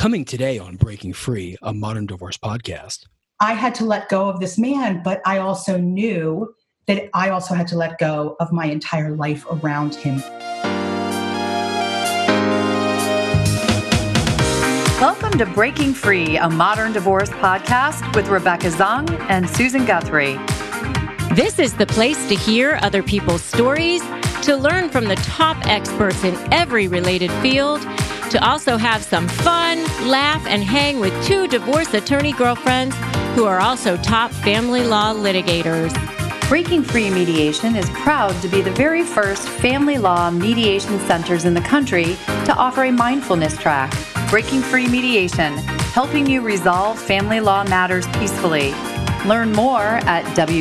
Coming today on Breaking Free, a modern divorce podcast. I had to let go of this man, but I also knew that I also had to let go of my entire life around him. Welcome to Breaking Free, a modern divorce podcast with Rebecca Zung and Susan Guthrie. This is the place to hear other people's stories, to learn from the top experts in every related field, to also have some fun, laugh, and hang with two divorce attorney girlfriends who are also top family law litigators. Breaking Free Mediation is proud to be the very first family law mediation centers in the country to offer a mindfulness track. Breaking Free Mediation, helping you resolve family law matters peacefully. Learn more at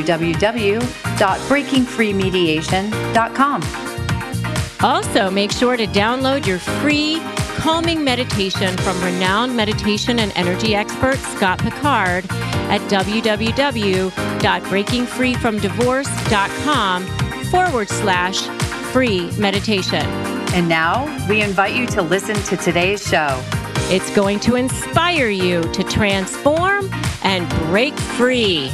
www.breakingfreemediation.com. Also, make sure to download your free calming meditation from renowned meditation and energy expert Scott Picard at www.breakingfreefromdivorce.com/free meditation. And now we invite you to listen to today's show. It's going to inspire you to transform and break free.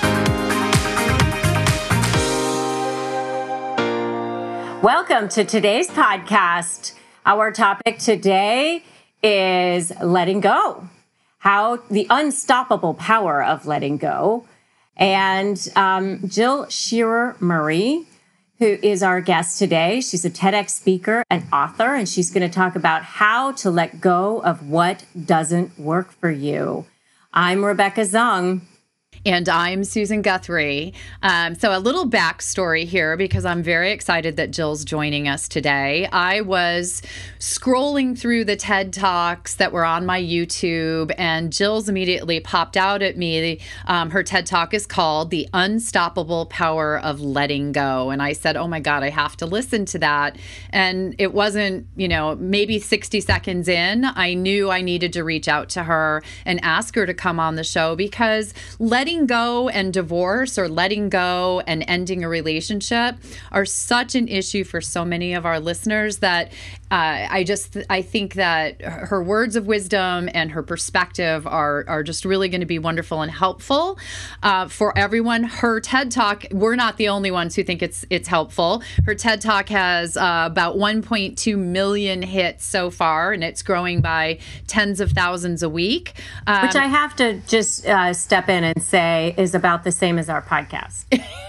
Welcome to today's podcast. Our topic today is letting go, how the unstoppable power of letting go. And Jill Shearer Murray, who is our guest today, she's a TEDx speaker and author, and she's going to talk about how to let go of what doesn't work for you. I'm Rebecca Zung. And I'm Susan Guthrie. So a little backstory here, because I'm very excited that Jill's joining us today. I was scrolling through the TED Talks that were on my YouTube, and Jill's immediately popped out at me. Her TED Talk is called The Unstoppable Power of Letting Go. And I said, oh my God, I have to listen to that. And it wasn't, maybe 60 seconds in, I knew I needed to reach out to her and ask her to come on the show, because letting go and divorce, or letting go and ending a relationship, are such an issue for so many of our listeners that I think that her words of wisdom and her perspective are just really going to be wonderful and helpful for everyone. Her TED Talk, we're not the only ones who think it's helpful. Her TED Talk has about 1.2 million hits so far, and it's growing by tens of thousands a week. Which I have to just step in and say is about the same as our podcast.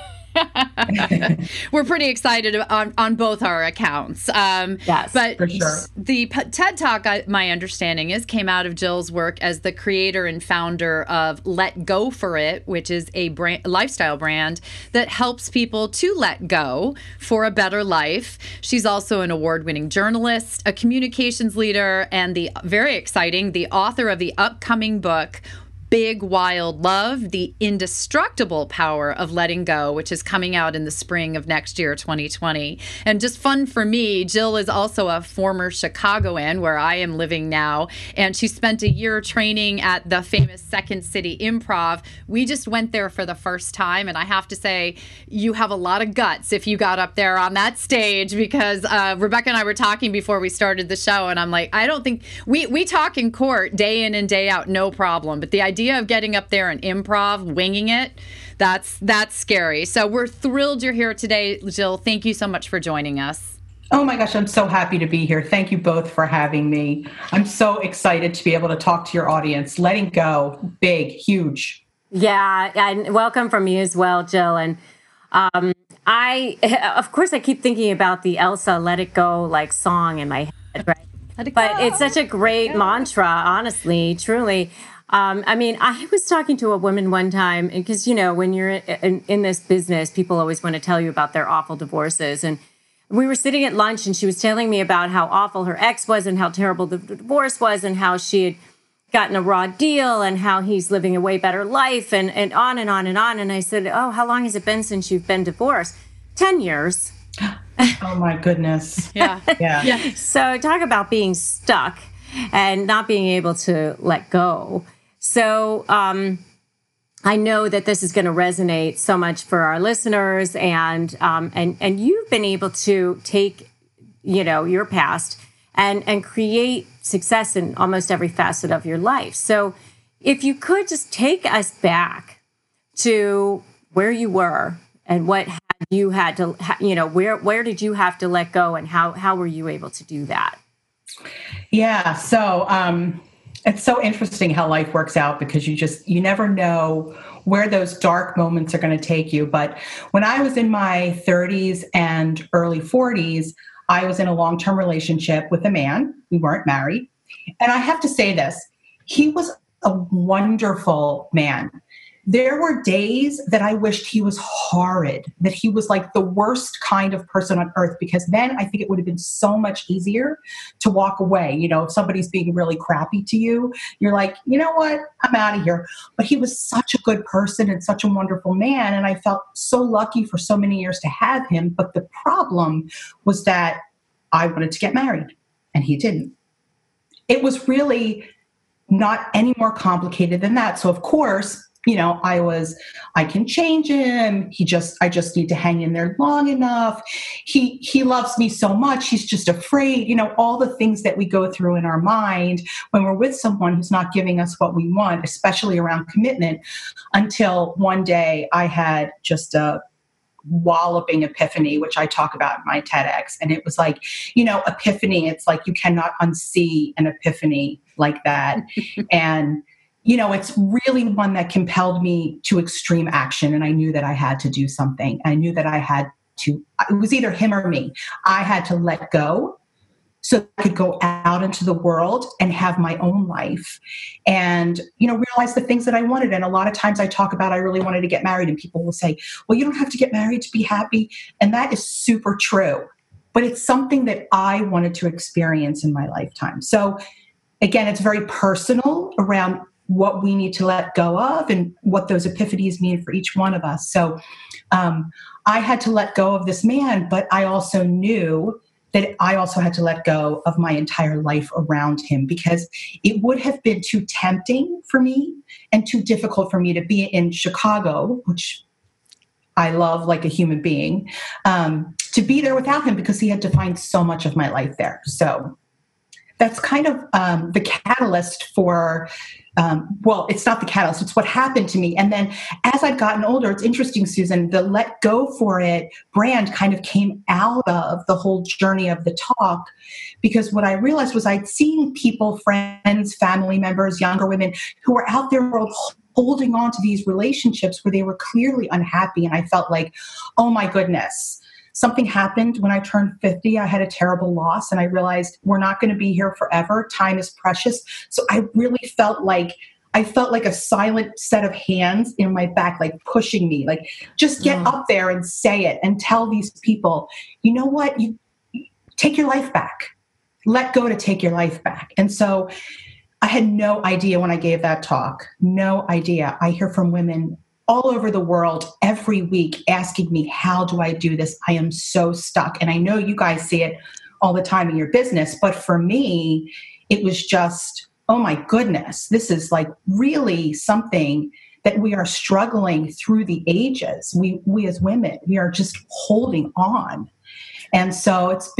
We're pretty excited on both our accounts. Yes, but for sure. The TED Talk, my understanding is, came out of Jill's work as the creator and founder of Let Go For It, which is a lifestyle brand that helps people to let go for a better life. She's also an award-winning journalist, a communications leader, and the author of the upcoming book, Big Wild Love, The Indestructible Power of Letting Go, which is coming out in the spring of next year, 2020. And just fun for me, Jill is also a former Chicagoan, where I am living now, and she spent a year training at the famous Second City Improv. We just went there for the first time, and I have to say, you have a lot of guts if you got up there on that stage, because Rebecca and I were talking before we started the show, and I'm like, I don't think, we talk in court day in and day out, no problem, but the idea of getting up there and improv, winging it, that's scary. So we're thrilled you're here today, Jill. Thank you so much for joining us. Oh my gosh, I'm so happy to be here. Thank you both for having me. I'm so excited to be able to talk to your audience. Letting go, big, huge. Yeah, and welcome from me as well, Jill. And of course, I keep thinking about the Elsa "Let It Go" song in my head, right? But it's such a great mantra, honestly, truly. I was talking to a woman one time, because, when you're in this business, people always want to tell you about their awful divorces. And we were sitting at lunch, and she was telling me about how awful her ex was, and how terrible the divorce was, and how she had gotten a raw deal, and how he's living a way better life, and on and on and on. And I said, oh, how long has it been since you've been divorced? 10 years. Oh, my goodness. Yeah. So talk about being stuck and not being able to let go. So I know that this is going to resonate so much for our listeners, and you've been able to take, your past and create success in almost every facet of your life. So if you could just take us back to where you were and what you had to, where did you have to let go, and how were you able to do that? Yeah. So, it's so interesting how life works out, because you never know where those dark moments are going to take you. But when I was in my 30s and early 40s, I was in a long-term relationship with a man. We weren't married. And I have to say this, he was a wonderful man. There were days that I wished he was horrid, that he was like the worst kind of person on earth, because then I think it would have been so much easier to walk away. If somebody's being really crappy to you, you're like, you know what, I'm out of here. But he was such a good person and such a wonderful man. And I felt so lucky for so many years to have him. But the problem was that I wanted to get married and he didn't. It was really not any more complicated than that. So of course, I can change him. I just need to hang in there long enough. He loves me so much. He's just afraid, all the things that we go through in our mind when we're with someone who's not giving us what we want, especially around commitment, until one day I had just a walloping epiphany, which I talk about in my TEDx. And it was like, epiphany, it's like you cannot unsee an epiphany like that. And it's really one that compelled me to extreme action. And I knew that I had to do something. I knew that it was either him or me. I had to let go so I could go out into the world and have my own life and, realize the things that I wanted. And a lot of times I talk about, I really wanted to get married, and people will say, well, you don't have to get married to be happy. And that is super true, but it's something that I wanted to experience in my lifetime. So again, it's very personal around what we need to let go of and what those epiphanies mean for each one of us. So I had to let go of this man, but I also knew that I also had to let go of my entire life around him, because it would have been too tempting for me and too difficult for me to be in Chicago, which I love like a human being, to be there without him, because he had defined so much of my life there. So that's kind of the catalyst for, it's not the catalyst, it's what happened to me. And then as I've gotten older, it's interesting, Susan, the Let Go For It brand kind of came out of the whole journey of the talk, because what I realized was I'd seen people, friends, family members, younger women who were out there holding on to these relationships where they were clearly unhappy. And I felt like, oh my goodness, something happened when I turned 50. I had a terrible loss, and I realized we're not going to be here forever. Time is precious. So I really felt like a silent set of hands in my back, like pushing me, like just get up there and say it and tell these people, you know what, you take your life back. Let go to take your life back. And so I had no idea when I gave that talk, no idea. I hear from women all over the world every week asking me, how do I do this? I am so stuck. And I know you guys see it all the time in your business, but for me, it was just, oh my goodness, this is like really something that we are struggling through the ages. We as women, we are just holding on. And so it's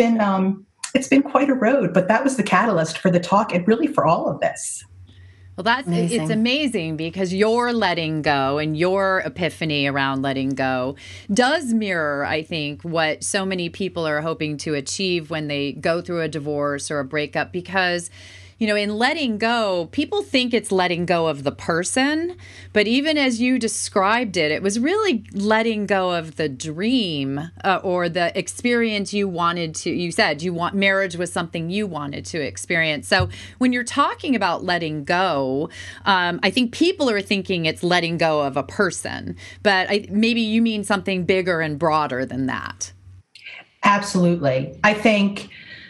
been quite a road, but that was the catalyst for the talk and really for all of this. Well, it's amazing, because your letting go and your epiphany around letting go does mirror, I think, what so many people are hoping to achieve when they go through a divorce or a breakup, because in letting go, people think it's letting go of the person, but even as you described it, it was really letting go of the dream or the experience you wanted to. You said marriage was something you wanted to experience. So when you're talking about letting go, I think people are thinking it's letting go of a person, but maybe you mean something bigger and broader than that. Absolutely. I think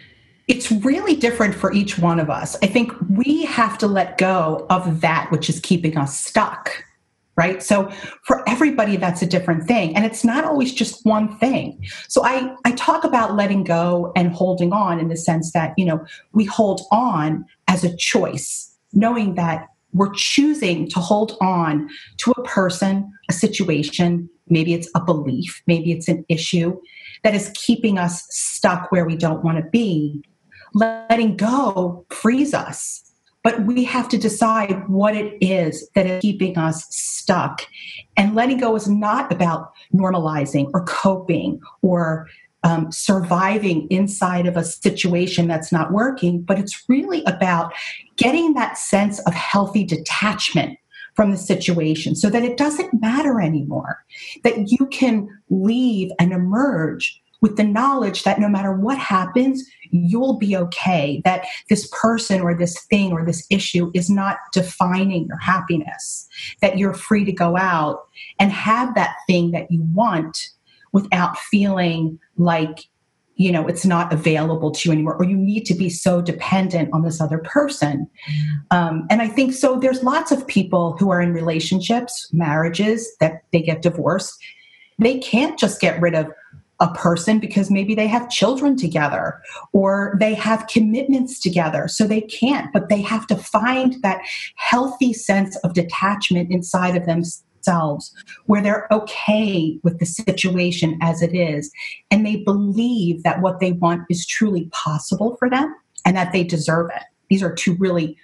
it's really different for each one of us. I think we have to let go of that which is keeping us stuck, right? So for everybody, that's a different thing. And it's not always just one thing. So I talk about letting go and holding on in the sense that, we hold on as a choice, knowing that we're choosing to hold on to a person, a situation, maybe it's a belief, maybe it's an issue that is keeping us stuck where we don't want to be. letting go frees us. But we have to decide what it is that is keeping us stuck. And letting go is not about normalizing or coping or surviving inside of a situation that's not working, but it's really about getting that sense of healthy detachment from the situation so that it doesn't matter anymore, that you can leave and emerge with the knowledge that no matter what happens, you'll be okay, that this person or this thing or this issue is not defining your happiness, that you're free to go out and have that thing that you want without feeling like, it's not available to you anymore, or you need to be so dependent on this other person. And I think so there's lots of people who are in relationships, marriages, that they get divorced. They can't just get rid of a person because maybe they have children together or they have commitments together. So they can't, but they have to find that healthy sense of detachment inside of themselves where they're okay with the situation as it is. And they believe that what they want is truly possible for them and that they deserve it. These are two really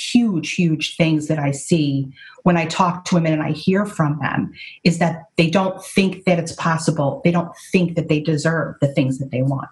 huge things that I see when I talk to women and I hear from them, is that they don't think that it's possible. They don't think that they deserve the things that they want.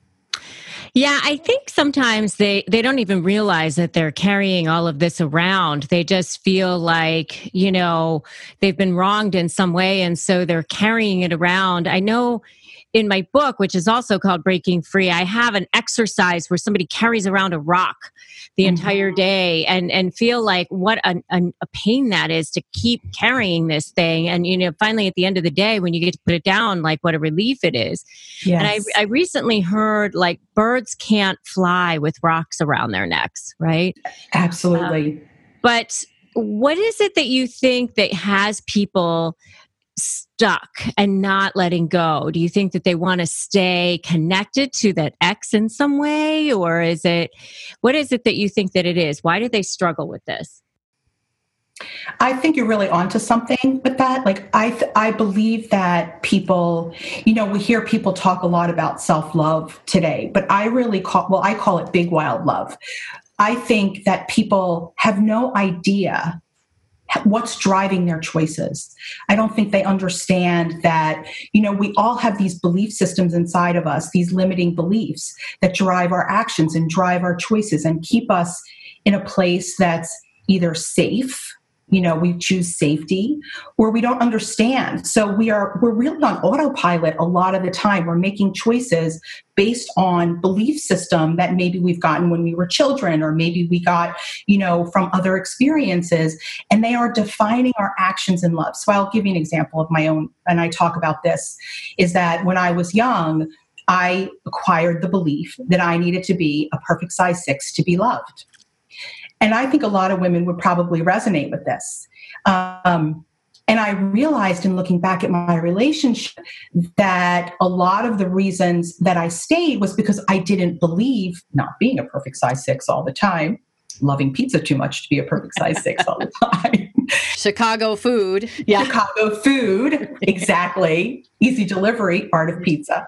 Yeah, I think sometimes they don't even realize that they're carrying all of this around. They just feel like, they've been wronged in some way, and so they're carrying it around. I know in my book, which is also called Breaking Free, I have an exercise where somebody carries around a rock the entire day and feel like what a pain that is to keep carrying this thing. And, finally at the end of the day, when you get to put it down, like what a relief it is. Yes. And I recently heard like birds can't fly with rocks around their necks, right? Absolutely. But what is it that you think that has people stuck and not letting go? Do you think that they want to stay connected to that ex in some way? Or what is it that you think that it is? Why do they struggle with this? I think you're really onto something with that. Like, I believe that people, we hear people talk a lot about self-love today, but I call it big, wild love. I think that people have no idea what's driving their choices. I don't think they understand that, we all have these belief systems inside of us, these limiting beliefs that drive our actions and drive our choices and keep us in a place that's either safe, we choose safety, or we don't understand. So we're really on autopilot a lot of the time. We're making choices based on belief system that maybe we've gotten when we were children, or maybe we got, from other experiences, and they are defining our actions in love. So I'll give you an example of my own, and I talk about this, is that when I was young, I acquired the belief that I needed to be a perfect size 6 to be loved. And I think a lot of women would probably resonate with this. And I realized in looking back at my relationship that a lot of the reasons that I stayed was because I didn't believe, not being a perfect size 6 all the time, loving pizza too much to be a perfect size 6 all the time. Chicago food. Yeah. Chicago food. Exactly. Easy delivery, art of pizza.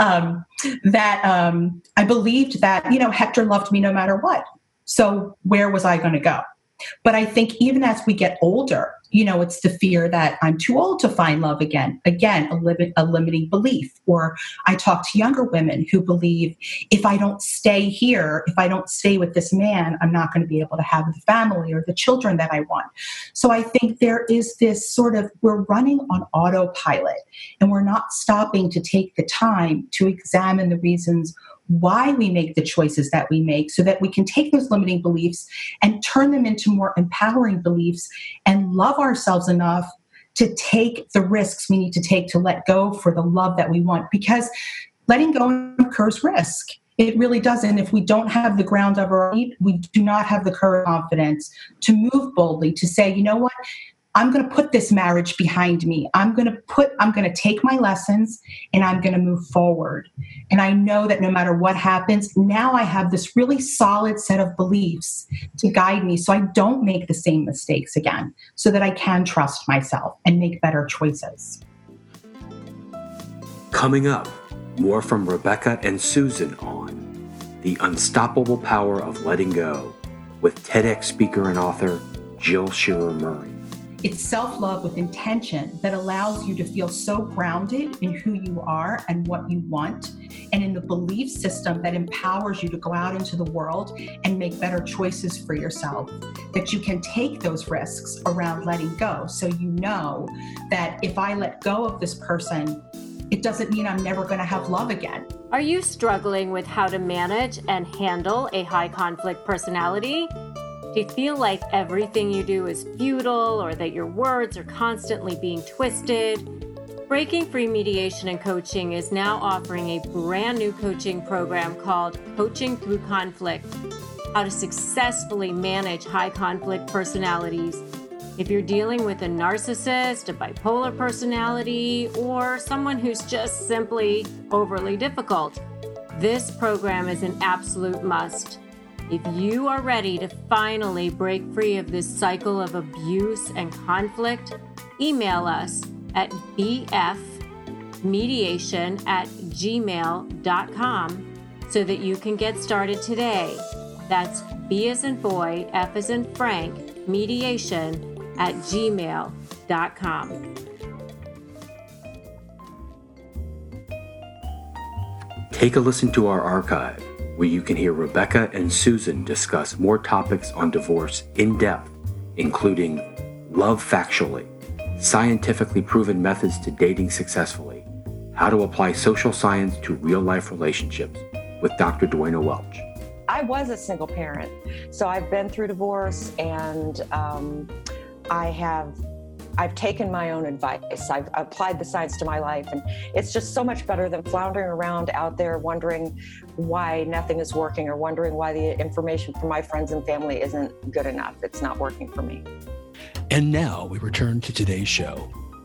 I believed that, Hector loved me no matter what. So where was I going to go? But I think even as we get older, it's the fear that I'm too old to find love again. Again, a limiting belief. Or I talk to younger women who believe if I don't stay here, if I don't stay with this man, I'm not going to be able to have the family or the children that I want. So I think there is this sort of, we're running on autopilot and we're not stopping to take the time to examine the reasons why we make the choices that we make, so that we can take those limiting beliefs and turn them into more empowering beliefs and love ourselves enough to take the risks we need to take to let go for the love that we want. Because letting go incurs risk. It really doesn't. If we don't have the ground of our feet, we do not have the courage, confidence to move boldly, to say, you know what? I'm going to put this marriage behind me. I'm going to take my lessons and I'm going to move forward. And I know that no matter what happens, now I have this really solid set of beliefs to guide me so I don't make the same mistakes again, so that I can trust myself and make better choices. Coming up, more from Rebecca and Susan on The Unstoppable Power of Letting Go with TEDx speaker and author Jill Shearer Murray. It's self-love with intention that allows you to feel so grounded in who you are and what you want, and in the belief system that empowers you to go out into the world and make better choices for yourself, that you can take those risks around letting go. So you know that if I let go of this person, it doesn't mean I'm never going to have love again. Are you struggling with how to manage and handle a high conflict personality? Do you feel like everything you do is futile or that your words are constantly being twisted? Breaking Free Mediation and Coaching is now offering a brand new coaching program called Coaching Through Conflict, how to successfully manage high conflict personalities. If you're dealing with a narcissist, a bipolar personality, or someone who's just simply overly difficult, this program is an absolute must. If you are ready to finally break free of this cycle of abuse and conflict, email us at bfmediation@gmail.com so that you can get started today. That's B as in boy, F as in Frank, mediation@gmail.com. Take a listen to our archive, where you can hear Rebecca and Susan discuss more topics on divorce in depth, including love factually, scientifically proven methods to dating successfully, how to apply social science to real-life relationships with Dr. Duana Welch. I was a single parent, so I've been through divorce, and I've taken my own advice. I've applied the science to my life, and it's just so much better than floundering around out there wondering why nothing is working, or wondering why the information from my friends and family isn't good enough. It's not working for me. And now we return to today's show.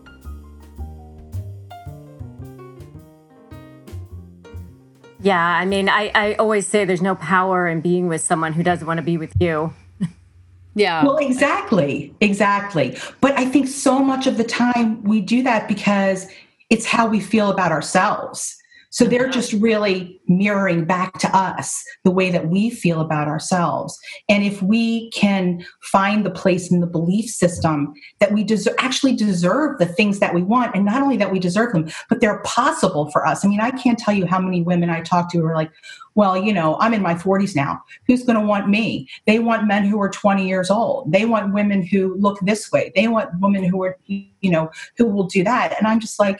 Yeah, I mean, I always say there's no power in being with someone who doesn't want to be with you. Yeah. Well, exactly. But I think so much of the time we do that because it's how we feel about ourselves. So they're just really mirroring back to us the way that we feel about ourselves. And if we can find the place in the belief system that we actually deserve the things that we want, and not only that we deserve them, but they're possible for us. I mean, I can't tell you how many women I talk to who are like, well, I'm in my 40s now. Who's going to want me? They want men who are 20 years old. They want women who look this way. They want women who are, who will do that. And I'm just like,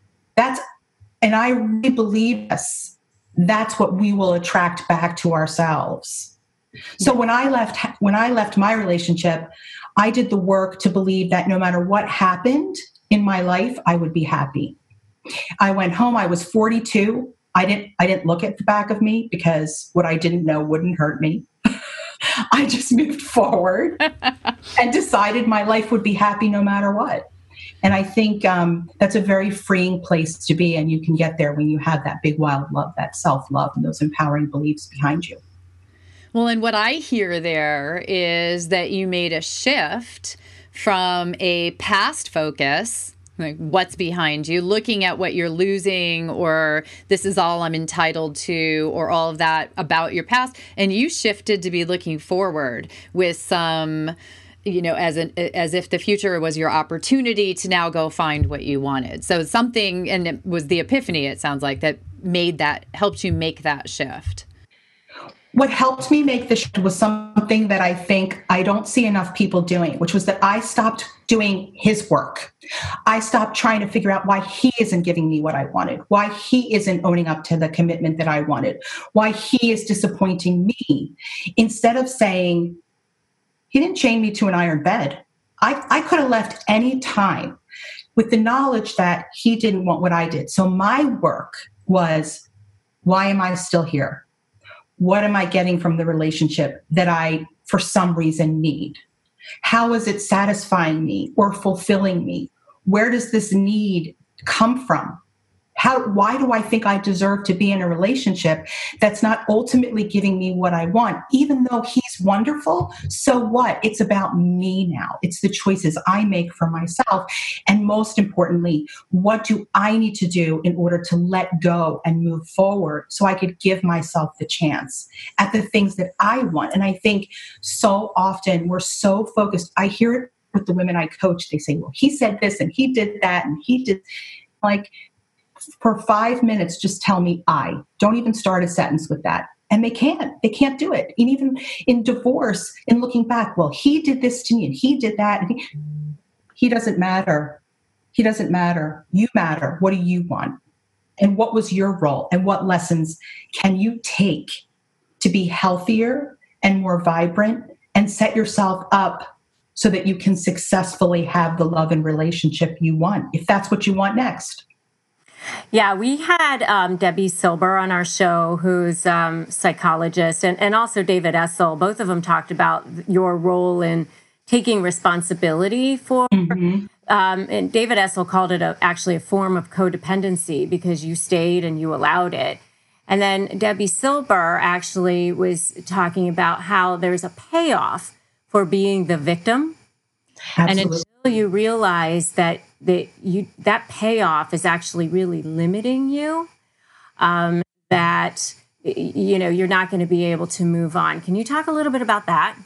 and I really believe that's what we will attract back to ourselves. So when I left my relationship, I did the work to believe that no matter what happened in my life, I would be happy. I went home. I was 42. I didn't look at the back of me because what I didn't know wouldn't hurt me. I just moved forward and decided my life would be happy no matter what. And I think that's a very freeing place to be. And you can get there when you have that big, wild love, that self-love, and those empowering beliefs behind you. Well, and what I hear there is that you made a shift from a past focus, like what's behind you, looking at what you're losing, or this is all I'm entitled to, or all of that about your past. And you shifted to be looking forward with some, as if the future was your opportunity to now go find what you wanted. So something, and it was the epiphany, it sounds like, that helped you make that shift. What helped me make the shift was something that I think I don't see enough people doing, which was that I stopped doing his work. I stopped trying to figure out why he isn't giving me what I wanted, why he isn't owning up to the commitment that I wanted, why he is disappointing me. Instead of saying, he didn't chain me to an iron bed. I could have left any time with the knowledge that he didn't want what I did. So my work was, why am I still here? What am I getting from the relationship that I, for some reason, need? How is it satisfying me or fulfilling me? Where does this need come from? why do I think I deserve to be in a relationship that's not ultimately giving me what I want? Even though he's wonderful, so what? It's about me now. It's the choices I make for myself. And most importantly, what do I need to do in order to let go and move forward so I could give myself the chance at the things that I want? And I think so often we're so focused. I hear it with the women I coach. They say, well, he said this and he did that and he did, like, for 5 minutes, just tell me I. Don't even start a sentence with that. And they can't do it. And even in divorce, in looking back, well, he did this to me and he did that. And he doesn't matter. He doesn't matter. You matter. What do you want? And what was your role? And what lessons can you take to be healthier and more vibrant and set yourself up so that you can successfully have the love and relationship you want, if that's what you want next? Yeah, we had Debbie Silber on our show, who's psychologist, and also David Essel. Both of them talked about your role in taking responsibility for, and David Essel called it actually a form of codependency because you stayed and you allowed it. And then Debbie Silber actually was talking about how there's a payoff for being the victim. Absolutely. And until you realize that that payoff is actually really limiting you, that you're not going to be able to move on. Can you talk a little bit about that?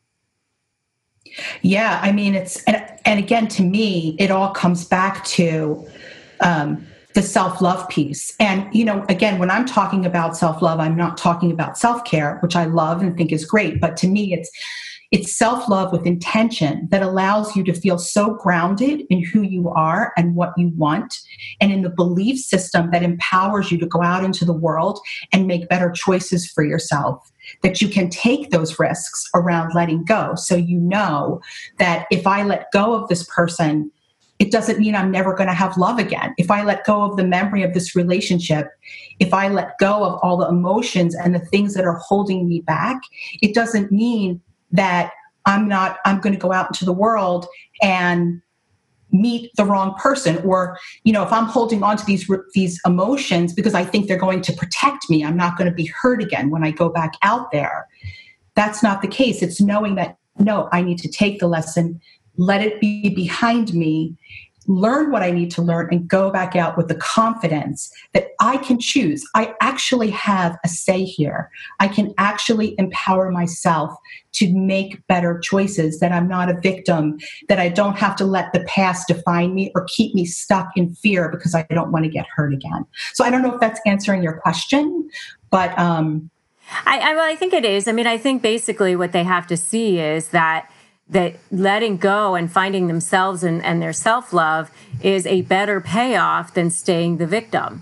Yeah, I mean, and again, to me, it all comes back to the self-love piece. And, again, when I'm talking about self-love, I'm not talking about self-care, which I love and think is great. But to me, it's self-love with intention that allows you to feel so grounded in who you are and what you want, and in the belief system that empowers you to go out into the world and make better choices for yourself, that you can take those risks around letting go. So you know that if I let go of this person, it doesn't mean I'm never going to have love again. If I let go of the memory of this relationship, if I let go of all the emotions and the things that are holding me back, it doesn't mean that I'm going to go out into the world and meet the wrong person. Or, if I'm holding on to these emotions because I think they're going to protect me, I'm not going to be hurt again when I go back out there. That's not the case. It's knowing that, no, I need to take the lesson, let it be behind me, learn what I need to learn, and go back out with the confidence that I can choose. I actually have a say here. I can actually empower myself to make better choices, that I'm not a victim, that I don't have to let the past define me or keep me stuck in fear because I don't want to get hurt again. So I don't know if that's answering your question, but I think it is. I mean, I think basically what they have to see is that letting go and finding themselves and their self-love is a better payoff than staying the victim.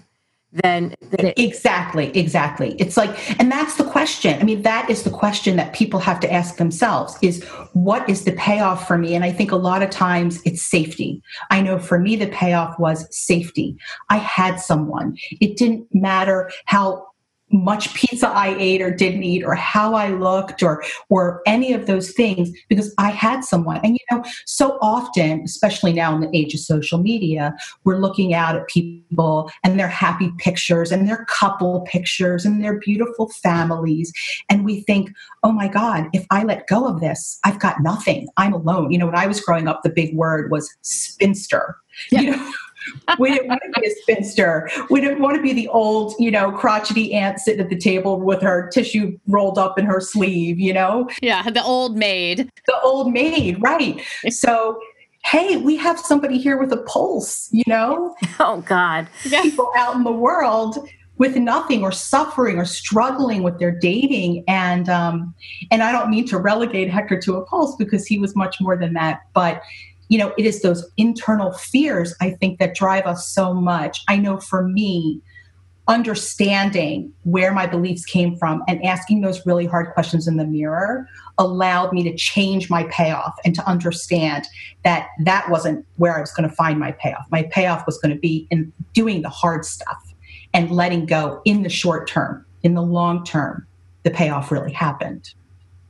Exactly. It's like, and that's the question. I mean, that is the question that people have to ask themselves, is what is the payoff for me? And I think a lot of times it's safety. I know for me, the payoff was safety. I had someone. It didn't matter how much pizza I ate or didn't eat, or how I looked, or any of those things, because I had someone. And, so often, especially now in the age of social media, we're looking out at people and their happy pictures and their couple pictures and their beautiful families. And we think, oh my God, if I let go of this, I've got nothing. I'm alone. When I was growing up, the big word was spinster. Yeah. We didn't want to be a spinster. We didn't want to be the old, crotchety aunt sitting at the table with her tissue rolled up in her sleeve, Yeah, the old maid. The old maid, right. So, hey, we have somebody here with a pulse, Oh, God. People out in the world with nothing, or suffering, or struggling with their dating. And I don't mean to relegate Hector to a pulse, because he was much more than that. But it is those internal fears, I think, that drive us so much. I know for me, understanding where my beliefs came from and asking those really hard questions in the mirror allowed me to change my payoff, and to understand that that wasn't where I was going to find my payoff. My payoff was going to be in doing the hard stuff and letting go in the short term. In the long term, the payoff really happened.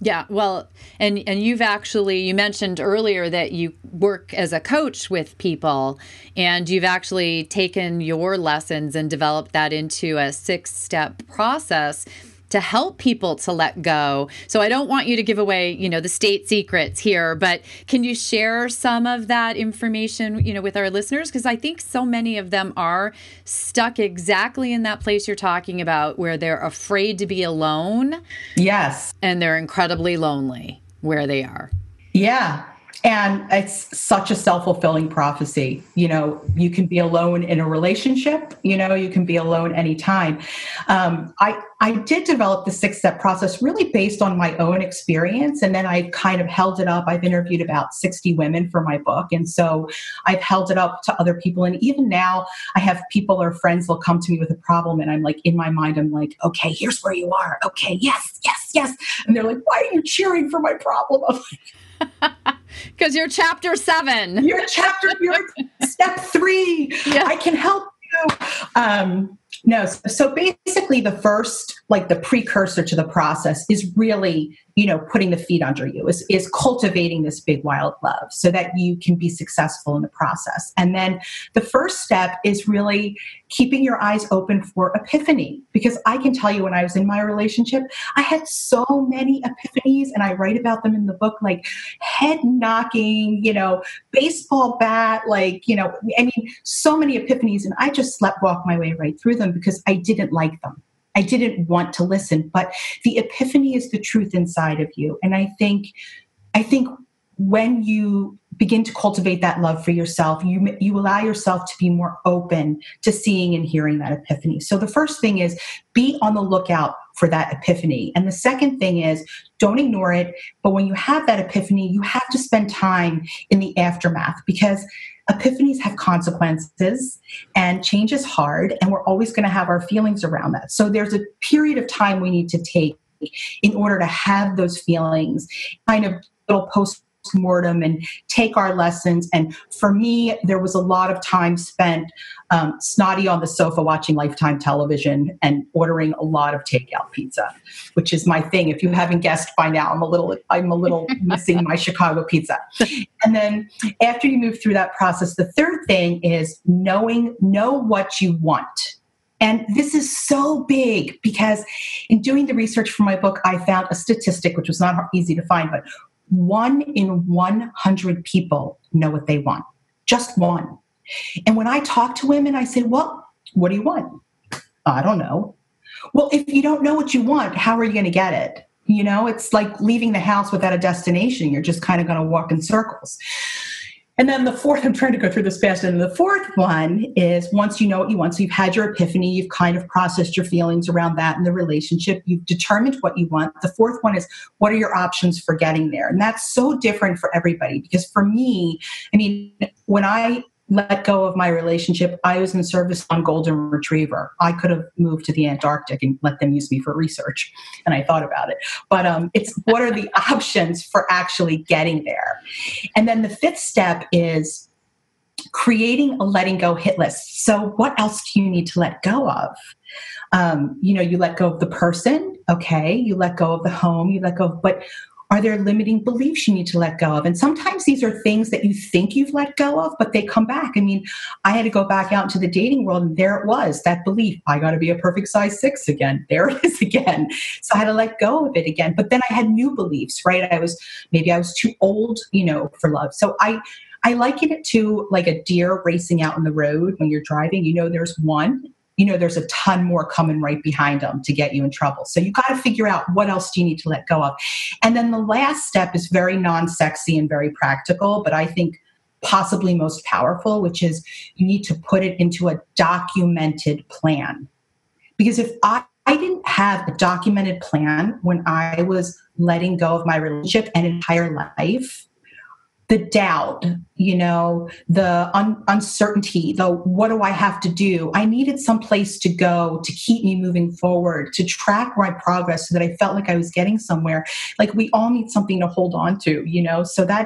Yeah, well, and you mentioned earlier that you work as a coach with people, and you've actually taken your lessons and developed that into a 6-step process to help people to let go. So I don't want you to give away, the state secrets here, but can you share some of that information, with our listeners? Because I think so many of them are stuck exactly in that place you're talking about, where they're afraid to be alone. Yes. And they're incredibly lonely where they are. Yeah. And it's such a self-fulfilling prophecy. You can be alone in a relationship, you can be alone anytime. I did develop the 6-step process really based on my own experience. And then I kind of held it up. I've interviewed about 60 women for my book. And so I've held it up to other people. And even now I have people or friends will come to me with a problem. And I'm like, in my mind, I'm like, okay, here's where you are. Okay. Yes, yes, yes. And they're like, why are you cheering for my problem? I'm like, because you're chapter 7. You're step 3. Yeah. I can help you. No. So basically the first, the precursor to the process is really, putting the feet under you, is cultivating this big wild love so that you can be successful in the process. And then the first step is really keeping your eyes open for epiphany, because I can tell you when I was in my relationship, I had so many epiphanies, and I write about them in the book, like head knocking, baseball bat, so many epiphanies. And I just walked my way right through them because I didn't like them. I didn't want to listen, but the epiphany is the truth inside of you. And I think when you begin to cultivate that love for yourself, you allow yourself to be more open to seeing and hearing that epiphany. So the first thing is be on the lookout for that epiphany. And the second thing is don't ignore it. But when you have that epiphany, you have to spend time in the aftermath, because epiphanies have consequences and change is hard, and we're always going to have our feelings around that. So there's a period of time we need to take in order to have those feelings, kind of little post-mortem, and take our lessons. And for me, there was a lot of time spent snotty on the sofa watching Lifetime television and ordering a lot of takeout pizza, which is my thing. If you haven't guessed by now, I'm a little missing my Chicago pizza. And then after you move through that process, the third thing is know what you want. And this is so big, because in doing the research for my book, I found a statistic, which was not easy to find, but 1 in 100 people know what they want. Just 1. And when I talk to women, I say, well, what do you want? I don't know. Well, if you don't know what you want, how are you going to get it? It's like leaving the house without a destination. You're just kind of going to walk in circles. And then the fourth, I'm trying to go through this fast. And the fourth one is once you know what you want, so you've had your epiphany, you've kind of processed your feelings around that in the relationship, you've determined what you want. The fourth one is, what are your options for getting there? And that's so different for everybody, because for me, when I let go of my relationship, I was in service on Golden Retriever. I could have moved to the Antarctic and let them use me for research. And I thought about it. But it's what are the options for actually getting there? And then the fifth step is creating a letting go hit list. So what else do you need to let go of? You let go of the person. Okay. You let go of the home. You let go of, but are there limiting beliefs you need to let go of? And sometimes these are things that you think you've let go of, but they come back. I had to go back out into the dating world, and there it was, that belief, I got to be a perfect size 6 again. There it is again. So I had to let go of it again. But then I had new beliefs, right? I was too old, for love. So I liken it to like a deer racing out on the road when you're driving. There's one. There's a ton more coming right behind them to get you in trouble. So you got to figure out what else do you need to let go of. And then the last step is very non-sexy and very practical, but I think possibly most powerful, which is you need to put it into a documented plan. Because if I didn't have a documented plan when I was letting go of my relationship and entire life, the doubt, the uncertainty, the what do I have to do? I needed some place to go to keep me moving forward, to track my progress so that I felt like I was getting somewhere. Like we all need something to hold on to, so that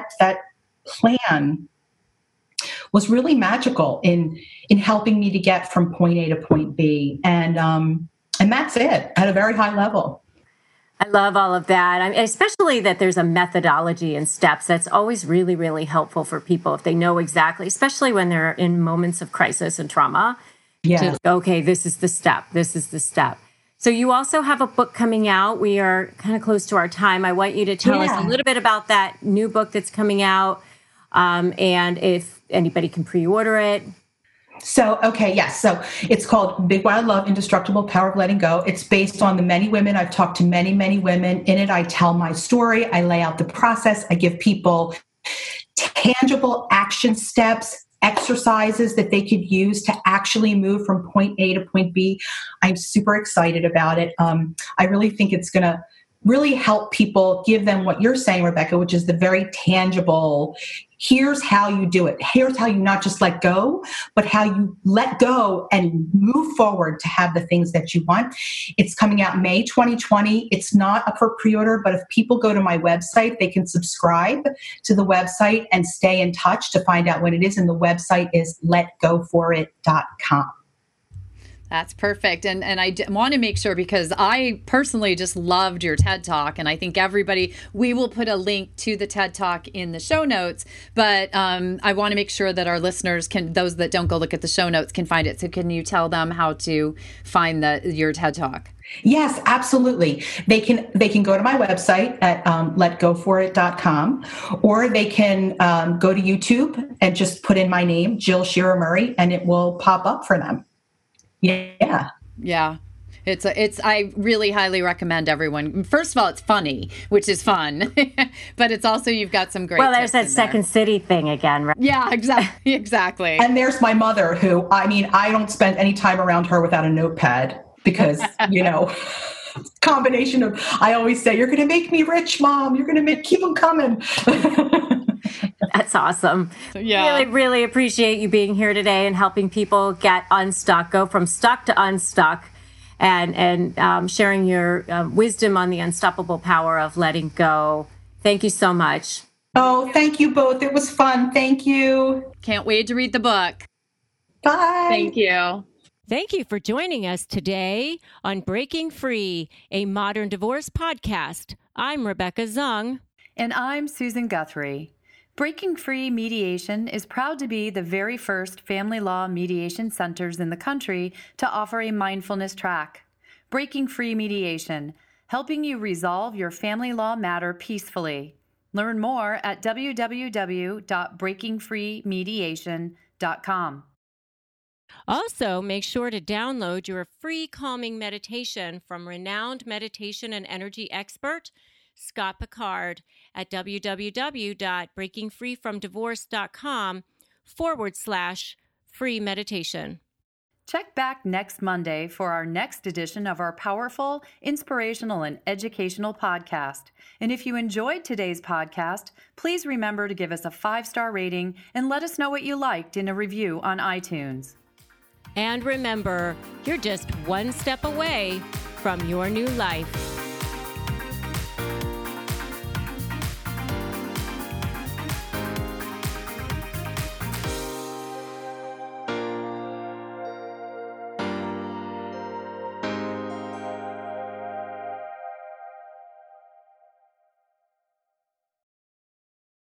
plan was really magical in helping me to get from point A to point B. And that's it at a very high level. I love all of that. I mean, especially that there's a methodology and steps. That's always really, really helpful for people if they know exactly, especially when they're in moments of crisis and trauma. Yeah. Okay, this is the step. This is the step. So you also have a book coming out. We are kind of close to our time. I want you to tell us a little bit about that new book that's coming out, and if anybody can pre-order it. So, okay, yes. So it's called Big Wild Love, Indestructible Power of Letting Go. It's based on the many women. I've talked to many, many women. In it, I tell my story. I lay out the process. I give people tangible action steps, exercises that they could use to actually move from point A to point B. I'm super excited about it. I really think it's going to really help people, give them what you're saying, Rebecca, which is the very tangible, here's how you do it. Here's how you not just let go, but how you let go and move forward to have the things that you want. It's coming out May 2020. It's not up for pre-order, but if people go to my website, they can subscribe to the website and stay in touch to find out when it is. And the website is letgoforit.com. That's perfect. And I want to make sure, because I personally just loved your TED Talk, and I think we will put a link to the TED Talk in the show notes, but I want to make sure that our listeners those that don't go look at the show notes can find it. So can you tell them how to find your TED Talk? Yes, absolutely. They can go to my website at letgoforit.com, or they can go to YouTube and just put in my name, Jill Shearer Murray, and it will pop up for them. Yeah. I really highly recommend everyone. First of all, it's funny, which is fun, but it's also, you've got some great. Well, there's that Second City thing again, right? Yeah, exactly. And there's my mother, who, I don't spend any time around her without a notepad, because, combination of, I always say, you're going to make me rich, Mom. You're going to keep them coming. That's awesome. Yeah. Really, really appreciate you being here today and helping people get unstuck, go from stuck to unstuck, and sharing your wisdom on the unstoppable power of letting go. Thank you so much. Oh, thank you both. It was fun. Thank you. Can't wait to read the book. Bye. Thank you. Thank you for joining us today on Breaking Free, a modern divorce podcast. I'm Rebecca Zung. And I'm Susan Guthrie. Breaking Free Mediation is proud to be the very first family law mediation centers in the country to offer a mindfulness track. Breaking Free Mediation, helping you resolve your family law matter peacefully. Learn more at www.breakingfreemediation.com. Also, make sure to download your free calming meditation from renowned meditation and energy expert, Scott Picard, at www.breakingfreefromdivorce.com/free meditation. Check back next Monday for our next edition of our powerful, inspirational, and educational podcast. And if you enjoyed today's podcast, please remember to give us a 5-star rating and let us know what you liked in a review on iTunes. And remember, you're just one step away from your new life.